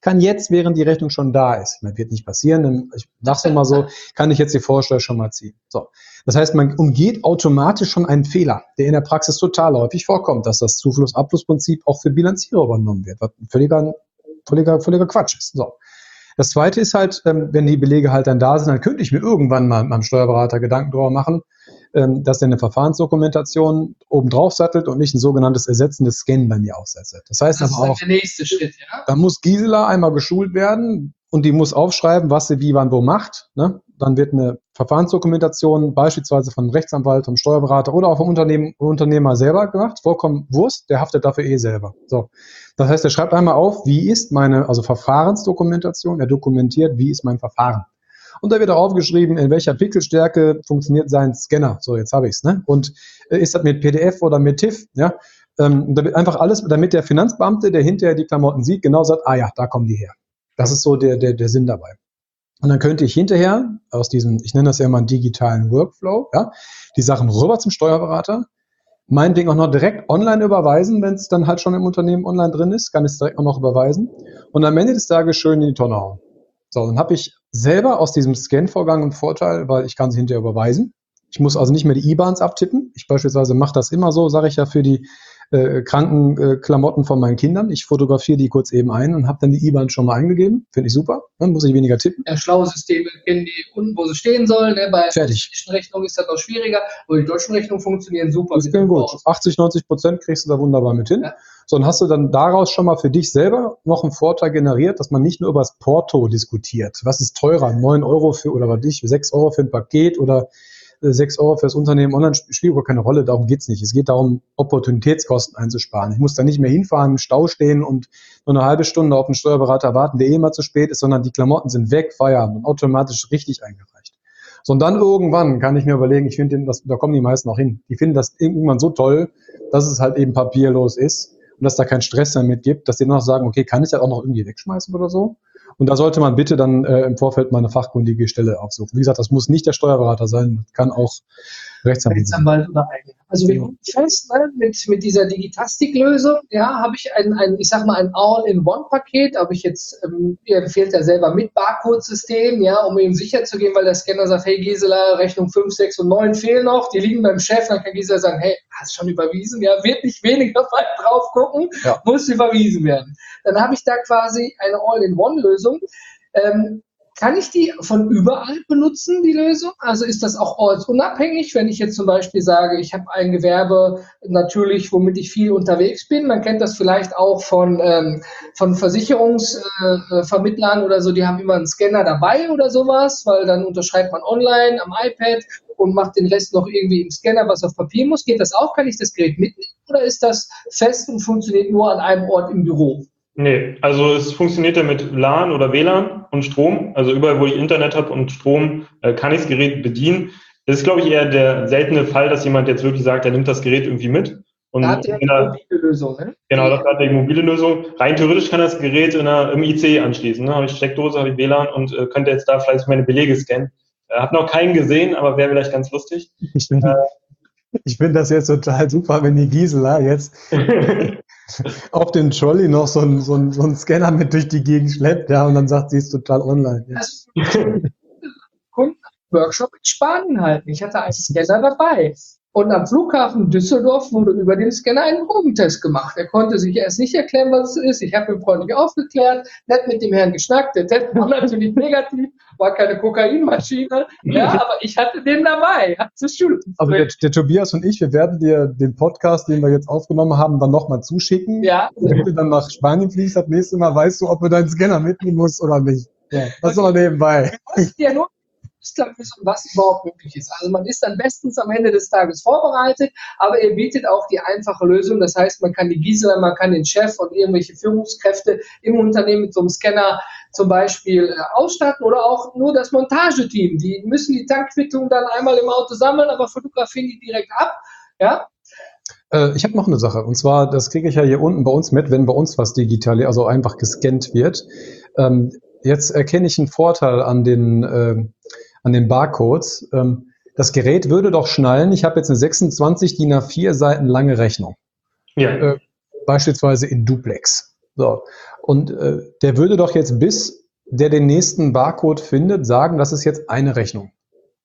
kann jetzt, während die Rechnung schon da ist, das wird nicht passieren, ich sag's mal so, kann ich jetzt die Vorsteuer schon mal ziehen. So. Das heißt, man umgeht automatisch schon einen Fehler, der in der Praxis total häufig vorkommt, dass das Zufluss-Abfluss-Prinzip auch für Bilanzierer übernommen wird, was völliger, völliger, völliger Quatsch ist. So. Das Zweite ist halt, wenn die Belege halt dann da sind, dann könnte ich mir irgendwann mal mit meinem Steuerberater Gedanken darüber machen, dass er eine Verfahrensdokumentation oben drauf sattelt und nicht ein sogenanntes ersetzendes Scannen bei mir aufsetzt. Das heißt das aber ist auch, der nächste Schritt, ja? da muss Gisela einmal geschult werden und die muss aufschreiben, was sie wie, wann, wo macht. Ne? Dann wird eine Verfahrensdokumentation beispielsweise vom Rechtsanwalt, vom Steuerberater oder auch vom Unternehmen, Unternehmer selber gemacht. Vollkommen Wurst, der haftet dafür eh selber. So. Das heißt, er schreibt einmal auf, wie ist meine, also Verfahrensdokumentation, er dokumentiert, wie ist mein Verfahren. Und da wird auch aufgeschrieben, in welcher Pixelstärke funktioniert sein Scanner. So, jetzt habe ich es. Ne? Und äh, ist das mit P D F oder mit T I F? Ja? Ähm, da wird einfach alles, damit der Finanzbeamte, der hinterher die Klamotten sieht, genau sagt, ah ja, da kommen die her. Das ist so der, der, der Sinn dabei. Und dann könnte ich hinterher aus diesem, ich nenne das ja mal einen digitalen Workflow, ja, die Sachen rüber zum Steuerberater, mein Ding auch noch direkt online überweisen, wenn es dann halt schon im Unternehmen online drin ist, kann ich es direkt auch noch überweisen und am Ende des Tages schön in die Tonne hauen. So, dann habe ich selber aus diesem Scan-Vorgang einen Vorteil, weil ich kann sie hinterher überweisen. Ich muss also nicht mehr die I B A Ns abtippen. Ich beispielsweise mache das immer so, sage ich ja, für die äh, Krankenklamotten äh, von meinen Kindern. Ich fotografiere die kurz eben ein und habe dann die I B A N schon mal eingegeben. Finde ich super. Dann muss ich weniger tippen. Ja, schlaue Systeme kennen die unten, wo sie stehen sollen. Ne? Bei Fertig. deutschen Rechnungen ist das auch schwieriger, aber die deutschen Rechnungen funktionieren super. Das geht gut. achtzig, neunzig Prozent kriegst du da wunderbar mit hin. Ja. So, und hast du dann daraus schon mal für dich selber noch einen Vorteil generiert, dass man nicht nur über das Porto diskutiert. Was ist teurer? neun Euro für, oder was ich, sechs Euro für ein Paket oder sechs Euro für das Unternehmen online, spielt überhaupt keine Rolle, darum geht's nicht. Es geht darum, Opportunitätskosten einzusparen. Ich muss da nicht mehr hinfahren, im Stau stehen und nur eine halbe Stunde auf einen Steuerberater warten, der eh mal zu spät ist, sondern die Klamotten sind weg, Feierabend und automatisch richtig eingereicht. So, und dann irgendwann kann ich mir überlegen, ich finde, da kommen die meisten auch hin. Die finden das irgendwann so toll, dass es halt eben papierlos ist und dass da kein Stress damit gibt, dass die nur noch sagen, okay, kann ich das auch noch irgendwie wegschmeißen oder so? Und da sollte man bitte dann äh, im Vorfeld mal eine fachkundige Stelle aufsuchen. Wie gesagt, das muss nicht der Steuerberater sein, das kann auch Rechtsanwalt sein. Rechtsanwalt oder eigen. Also wir haben fest, ne, mit, mit dieser Digitastik-Lösung, ja, habe ich ein, ein, ich sag mal, ein All-in-One-Paket, habe ich jetzt, ähm, ihr empfehlt ja selber mit Barcode-System, ja, um eben sicher zu gehen, weil der Scanner sagt, hey Gisela, Rechnung fünf, sechs und neun fehlen noch, die liegen beim Chef, dann kann Gisela sagen, hey, hast schon überwiesen, ja, wird nicht weniger weit drauf gucken, ja. Muss überwiesen werden. Dann habe ich da quasi eine All-in-One-Lösung. Ähm, Kann ich die von überall benutzen, die Lösung? Also ist das auch ortsunabhängig, wenn ich jetzt zum Beispiel sage, ich habe ein Gewerbe natürlich, womit ich viel unterwegs bin. Man kennt das vielleicht auch von, ähm, von Versicherungsvermittlern äh, oder so, die haben immer einen Scanner dabei oder sowas, weil dann unterschreibt man online am iPad und macht den Rest noch irgendwie im Scanner, was auf Papier muss. Geht das auch? Kann ich das Gerät mitnehmen oder ist das fest und funktioniert nur an einem Ort im Büro? Nee, also es funktioniert ja mit LAN oder W L A N und Strom. Also überall, wo ich Internet habe und Strom, äh, kann ich das Gerät bedienen. Das ist, glaube ich, eher der seltene Fall, dass jemand jetzt wirklich sagt, er nimmt das Gerät irgendwie mit. Und da hat er die mobile Lösung, ne? Genau, das hat die mobile Lösung. Rein theoretisch kann das Gerät in einer, im I C anschließen. Ne? Habe ich Steckdose, habe ich W L A N und äh, könnte jetzt da vielleicht meine Belege scannen. Äh, habe noch keinen gesehen, aber wäre vielleicht ganz lustig. Ich finde äh, ich find das jetzt total super, wenn die Gisela jetzt auf den Trolley noch so einen so so ein Scanner mit durch die Gegend schleppt, ja, und dann sagt, sie ist total online. Ja. Das Kundenworkshop in Spanien halten. Ich hatte einen Scanner dabei. Und am Flughafen Düsseldorf wurde über den Scanner ein Drogentest gemacht. Er konnte sich erst nicht erklären, was es ist. Ich habe ihn freundlich aufgeklärt, nett mit dem Herrn geschnackt. Der Test war natürlich negativ, war keine Kokainmaschine. Ja, aber ich hatte den dabei. Hatte Schule. Also der, der Tobias und ich, wir werden dir den Podcast, den wir jetzt aufgenommen haben, dann nochmal zuschicken. Ja. Wenn du dann nach Spanien fliegst, das nächste Mal weißt du, ob du deinen Scanner mitnehmen musst oder nicht. Ja, das ist aber nebenbei. Ja, nur was überhaupt möglich ist. Also man ist dann bestens am Ende des Tages vorbereitet, aber ihr bietet auch die einfache Lösung. Das heißt, man kann die Gisela, man kann den Chef und irgendwelche Führungskräfte im Unternehmen mit so einem Scanner zum Beispiel äh, ausstatten oder auch nur das Montageteam. Die müssen die Tankquittung dann einmal im Auto sammeln, aber fotografieren die direkt ab. Ja? Äh, ich habe noch eine Sache, und zwar, das kriege ich ja hier unten bei uns mit, wenn bei uns was digital, also einfach gescannt wird. Ähm, jetzt erkenne ich einen Vorteil an den äh, an den Barcodes. Das Gerät würde doch schnallen, ich habe jetzt eine sechsundzwanzig D I N A vier Seiten lange Rechnung. Ja. Äh, beispielsweise in Duplex. So. Und äh, der würde doch jetzt, bis der den nächsten Barcode findet, sagen, das ist jetzt eine Rechnung.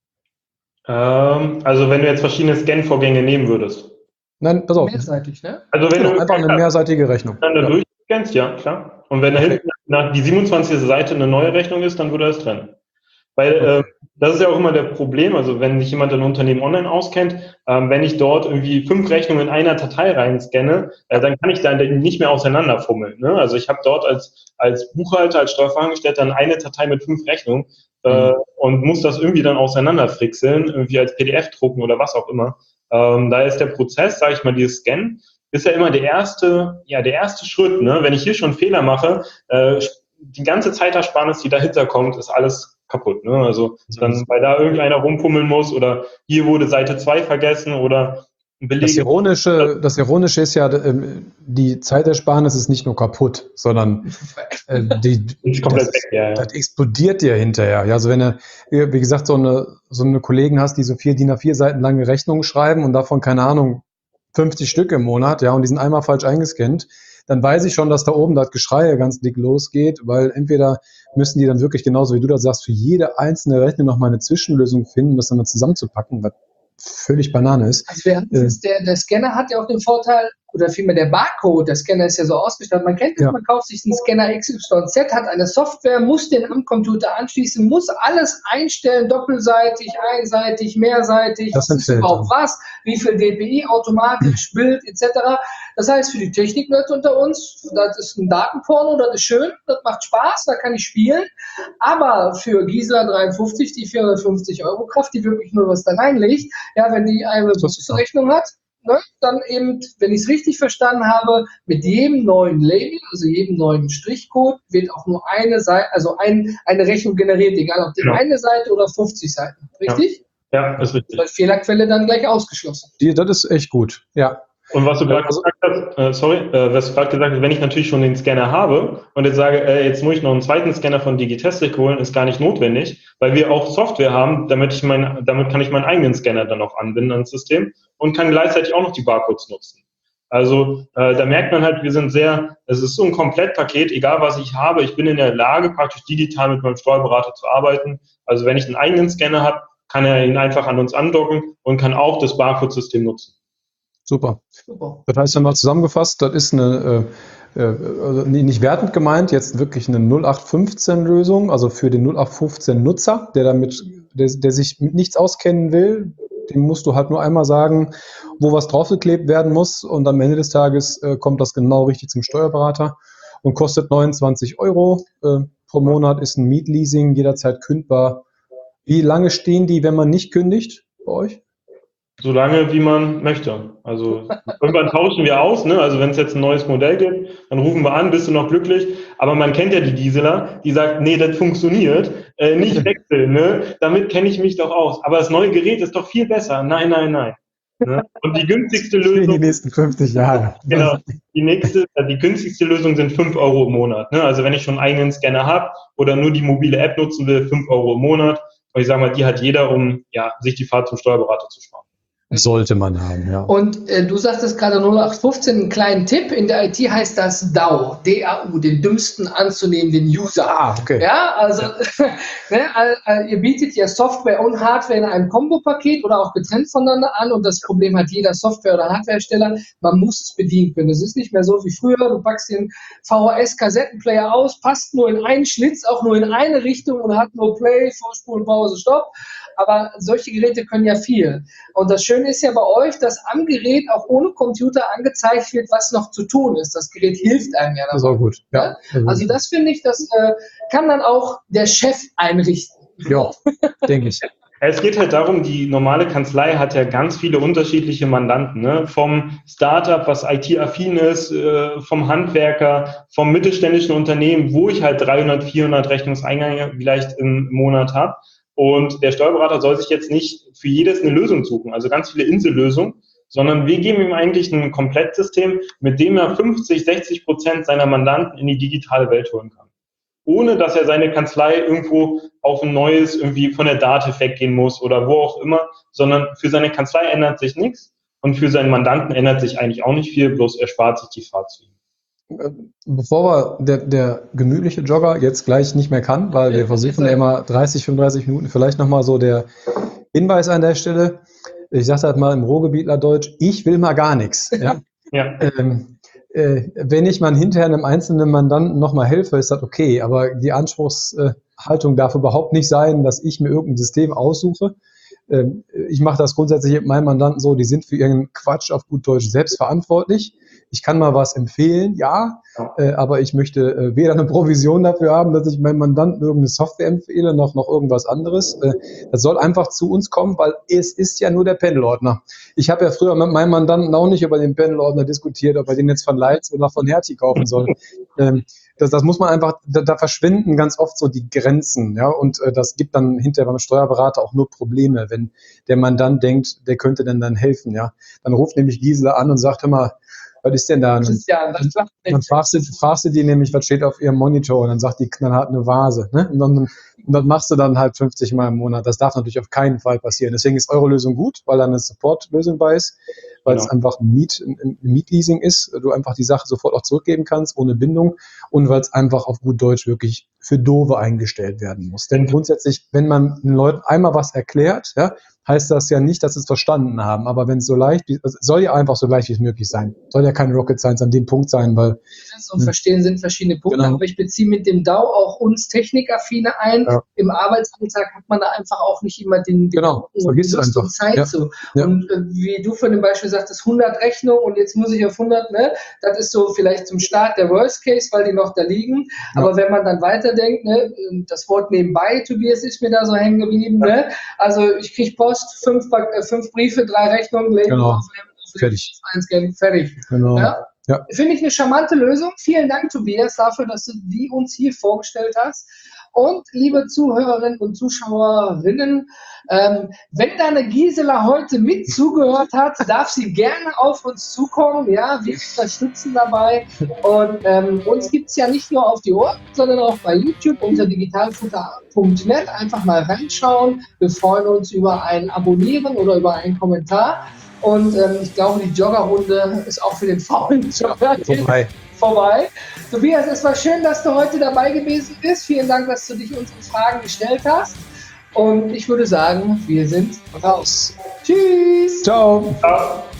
Ähm, also wenn du jetzt verschiedene Scan-Vorgänge nehmen würdest. Nein, pass auf. Mehrseitig, ne? Also wenn Genau, du einfach eine mehrseitige Rechnung. dann da Ja. durchscannst, ja, klar. Und wenn da Okay. hinten nach die siebenundzwanzigste Seite eine neue Rechnung ist, dann würde er es trennen. Weil äh, das ist ja auch immer der Problem, also wenn sich jemand ein Unternehmen online auskennt, ähm, wenn ich dort irgendwie fünf Rechnungen in einer Datei reinscanne, äh, dann kann ich da nicht mehr auseinanderfummeln. Ne? Also ich habe dort als als Buchhalter, als Steuerfachangestellter dann eine Datei mit fünf Rechnungen äh, mhm. und muss das irgendwie dann auseinanderfrickeln, irgendwie als P D F drucken oder was auch immer. Ähm, da ist der Prozess, sage ich mal, dieses Scannen, ist ja immer der erste, ja der erste Schritt. Ne? Wenn ich hier schon Fehler mache, äh, die ganze Zeitersparnis, die dahinter kommt, ist alles kaputt, ne? Also dann, weil da irgendeiner rumpummeln muss oder hier wurde Seite zwei vergessen oder ein Beleg. Das Ironische, das Ironische ist ja, die Zeitersparnis ist nicht nur kaputt, sondern äh, die, ist komplett das, weg, ja, ja. das explodiert dir hinterher. Ja, also wenn du, wie gesagt, so eine, so eine Kollegen hast, die so vier D I N A vier Seiten lange Rechnungen schreiben und davon, keine Ahnung, fünfzig Stück im Monat, ja, und die sind einmal falsch eingescannt, dann weiß ich schon, dass da oben das Geschrei ganz dick losgeht, weil entweder müssen die dann wirklich, genauso wie du das sagst, für jede einzelne Rechnung nochmal eine Zwischenlösung finden, das dann zusammenzupacken, was völlig Banane ist. Also wir, äh, der, der Scanner hat ja auch den Vorteil, oder vielmehr der Barcode, der Scanner ist ja so ausgestattet, man kennt das, ja. Man kauft sich einen Scanner X Y Z, hat eine Software, muss den am Computer anschließen, muss alles einstellen, doppelseitig, einseitig, mehrseitig, das ist überhaupt was, wie viel D P I, automatisch, Bild et cetera. Das heißt, für die Technik-Nerds unter uns, das ist ein Datenporno, das ist schön, das macht Spaß, da kann ich spielen, aber für Gisela dreiundfünfzig, die vierhundertfünfzig Euro Kraft, die wirklich nur was da reinlegt, ja, wenn die eine Rechnung hat, ne, dann eben, wenn ich es richtig verstanden habe, mit jedem neuen Label, also jedem neuen Strichcode, wird auch nur eine Seite, also ein, eine Rechnung generiert, egal ob die ja. eine Seite oder fünfzig Seiten. Richtig? Ja, ja, ist richtig. Weil Fehlerquelle dann gleich ausgeschlossen. Die, das ist echt gut, ja. Und was du gerade also, gesagt hast, äh, sorry, äh, was du gerade gesagt hast, wenn ich natürlich schon den Scanner habe und jetzt sage, äh, jetzt muss ich noch einen zweiten Scanner von Digitestic holen, ist gar nicht notwendig, weil wir auch Software haben, damit ich mein, damit kann ich meinen eigenen Scanner dann auch anbinden ans System und kann gleichzeitig auch noch die Barcodes nutzen. Also äh, da merkt man halt, wir sind sehr, es ist so ein Komplettpaket, egal was ich habe, ich bin in der Lage, praktisch digital mit meinem Steuerberater zu arbeiten. Also wenn ich einen eigenen Scanner habe, kann er ihn einfach an uns andocken und kann auch das Barcode-System nutzen. Super. Super. Das heißt, einmal zusammengefasst, das ist eine, äh, also nicht wertend gemeint, jetzt wirklich eine null acht fünfzehn Lösung, also für den null acht fünfzehn Nutzer, der damit, der, der sich mit nichts auskennen will, dem musst du halt nur einmal sagen, wo was draufgeklebt werden muss und am Ende des Tages äh, kommt das genau richtig zum Steuerberater und kostet neunundzwanzig Euro äh, pro Monat, ist ein Mietleasing, jederzeit kündbar. Wie lange stehen die, wenn man nicht kündigt bei euch? So lange, wie man möchte. Also irgendwann tauschen wir aus, ne? Also wenn es jetzt ein neues Modell gibt, dann rufen wir an, bist du noch glücklich? Aber man kennt ja die Gisela, die sagt, nee, das funktioniert, äh, nicht wechseln, ne? Damit kenne ich mich doch aus. Aber das neue Gerät ist doch viel besser. Nein, nein, nein. Ne? Und die günstigste Lösung... Die nächsten fünfzig Jahre. Genau. Die nächste, die günstigste Lösung sind fünf Euro im Monat. Ne? Also wenn ich schon einen eigenen Scanner habe oder nur die mobile App nutzen will, fünf Euro im Monat. Und ich sage mal, die hat jeder, um ja, sich die Fahrt zum Steuerberater zu sparen. Sollte man haben, ja. Und äh, du sagtest gerade null acht fünfzehn, einen kleinen Tipp. In der I T heißt das D A U, D A U, den dümmsten anzunehmenden User. Ah, okay. Ja, also ja. ne, äh, ihr bietet ja Software und Hardware in einem Kombo-Paket oder auch getrennt voneinander an und das Problem hat jeder Software- oder Hardwarehersteller, man muss es bedienen können. Es ist nicht mehr so wie früher, du packst den V H S-Kassettenplayer aus, passt nur in einen Schlitz, auch nur in eine Richtung und hat nur Play, Vorspulen, Pause, Stopp. Aber solche Geräte können ja viel. Und das Schöne ist ja bei euch, dass am Gerät auch ohne Computer angezeigt wird, was noch zu tun ist. Das Gerät hilft einem ja dabei. Das ist auch gut. Ja. Ja? Also das finde ich, das äh, kann dann auch der Chef einrichten. Ja, denke ich. Es geht halt darum, die normale Kanzlei hat ja ganz viele unterschiedliche Mandanten, ne? Vom Startup, was I T-affin ist, äh, vom Handwerker, vom mittelständischen Unternehmen, wo ich halt dreihundert, vierhundert Rechnungseingänge vielleicht im Monat habe. Und der Steuerberater soll sich jetzt nicht für jedes eine Lösung suchen, also ganz viele Insellösungen, sondern wir geben ihm eigentlich ein Komplettsystem, mit dem er fünfzig, sechzig Prozent seiner Mandanten in die digitale Welt holen kann. Ohne, dass er seine Kanzlei irgendwo auf ein neues, irgendwie von der Datev weggehen muss oder wo auch immer, sondern für seine Kanzlei ändert sich nichts und für seinen Mandanten ändert sich eigentlich auch nicht viel, bloß er spart sich die Fahrt zu ihm. Bevor wir der, der gemütliche Jogger jetzt gleich nicht mehr kann, weil wir versuchen ja immer dreißig, fünfunddreißig Minuten, vielleicht nochmal so der Hinweis an der Stelle. Ich sage halt mal im Ruhrgebietlerdeutsch, ich will mal gar nichts. Ja? Ja. Ähm, äh, wenn ich mal hinterher einem einzelnen Mandanten nochmal helfe, ist das okay, aber die Anspruchshaltung darf überhaupt nicht sein, dass ich mir irgendein System aussuche. Ähm, ich mache das grundsätzlich mit meinen Mandanten so, die sind für ihren Quatsch auf gut Deutsch selbst verantwortlich. Ich kann mal was empfehlen, ja, äh, aber ich möchte äh, weder eine Provision dafür haben, dass ich meinem Mandanten irgendeine Software empfehle, noch noch irgendwas anderes. Äh, das soll einfach zu uns kommen, weil es ist ja nur der Pendelordner. Ich habe ja früher mit meinem Mandanten auch nicht über den Pendelordner diskutiert, ob er den jetzt von Leitz oder von Hertie kaufen soll. Ähm, das, das muss man einfach, da, da verschwinden ganz oft so die Grenzen, ja, und äh, das gibt dann hinterher beim Steuerberater auch nur Probleme, wenn der Mandant denkt, der könnte denn dann helfen, ja. Dann ruft nämlich Gisela an und sagt immer, was ist denn da? Christian, das klappt nicht. Dann fragst du, fragst du die nämlich, was steht auf ihrem Monitor, und dann sagt die knallhart eine Vase. Ne? Und, dann, und das machst du dann halt fünfzig Mal im Monat. Das darf natürlich auf keinen Fall passieren. Deswegen ist eure Lösung gut, weil da eine Support-Lösung bei ist, weil genau. es einfach ein, Miet, ein Mietleasing ist, du einfach die Sache sofort auch zurückgeben kannst, ohne Bindung, und weil es einfach auf gut Deutsch wirklich für Doofe eingestellt werden muss. Denn grundsätzlich, wenn man den Leuten einmal was erklärt, ja, heißt das ja nicht, dass sie es verstanden haben. Aber wenn es so leicht, es soll ja einfach so leicht wie es möglich sein. Soll ja kein Rocket Science an dem Punkt sein, weil... Und Verstehen sind verschiedene Punkte, Genau. aber ich beziehe mit dem D A O auch uns Technikaffine ein. Ja. Im Arbeitsalltag hat man da einfach auch nicht immer den, den Genau, vergisst du einfach. Zeit Ja. zu. Ja. Und äh, wie du von dem Beispiel sagtest, hundert Rechnungen und jetzt muss ich auf hundert, ne? Das ist so vielleicht zum Start der Worst Case, weil die noch da liegen. Ja. Aber wenn man dann weiterdenkt, ne? Das Wort nebenbei, Tobias, ist mir da so hängen geblieben, Ja. ne? Also ich kriege Post, fünf, äh, fünf Briefe, drei Rechnungen, Label Genau. auf, Fertig. einscannen, fertig. Genau. Ja? Ja. Finde ich eine charmante Lösung. Vielen Dank, Tobias, dafür, dass du die uns hier vorgestellt hast. Und liebe Zuhörerinnen und Zuschauerinnen, ähm, wenn deine Gisela heute mit zugehört hat, darf sie gerne auf uns zukommen. Ja, wir unterstützen dabei. Und ähm, uns gibt es ja nicht nur auf die Ohren, sondern auch bei YouTube unter digitalfutter punkt net. Einfach mal reinschauen. Wir freuen uns über ein Abonnieren oder über einen Kommentar. Und ähm, ich glaube, die Joggerrunde ist auch für den faulen Jogger Vorbei. vorbei. Tobias, es war schön, dass du heute dabei gewesen bist. Vielen Dank, dass du dich unseren Fragen gestellt hast. Und ich würde sagen, wir sind raus. Tschüss. Ciao. Ciao.